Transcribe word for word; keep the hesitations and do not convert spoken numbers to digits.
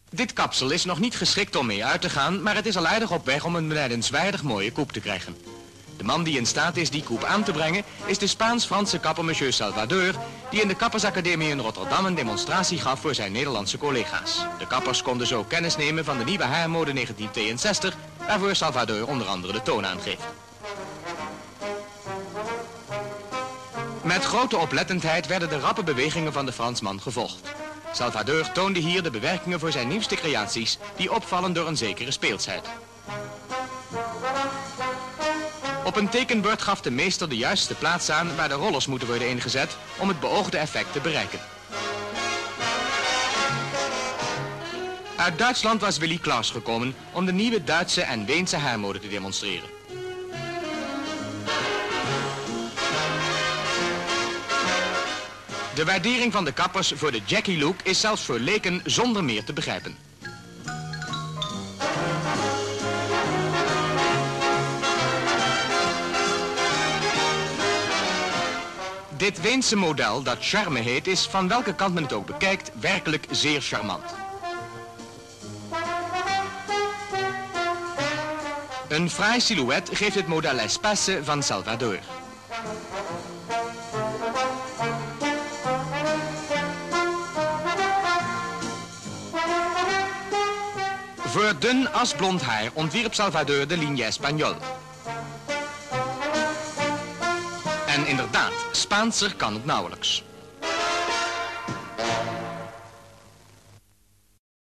Dit kapsel is nog niet geschikt om mee uit te gaan, maar het is al aardig op weg om een benijdenswaardig mooie koep te krijgen. De man die in staat is die koep aan te brengen is de Spaans-Franse kapper Monsieur Salvador, die in de Kappersacademie in Rotterdam een demonstratie gaf voor zijn Nederlandse collega's. De kappers konden zo kennis nemen van de nieuwe haarmode negentien tweeënzestig, waarvoor Salvador onder andere de toon aangeeft. Met grote oplettendheid werden de rappe bewegingen van de Fransman gevolgd. Salvador toonde hier de bewerkingen voor zijn nieuwste creaties, die opvallen door een zekere speelsheid. Op een tekenbord gaf de meester de juiste plaats aan waar de rollers moeten worden ingezet om het beoogde effect te bereiken. Uit Duitsland was Willy Klaus gekomen om de nieuwe Duitse en Weense haarmode te demonstreren. De waardering van de kappers voor de Jackie look is zelfs voor leken zonder meer te begrijpen. Dit Weense model, dat charme heet, is van welke kant men het ook bekijkt, werkelijk zeer charmant. Een fraai silhouet geeft het model Espace van Salvador. Voor dun asblond haar ontwierp Salvador de ligne Espagnol. En inderdaad, Spaanser kan het nauwelijks.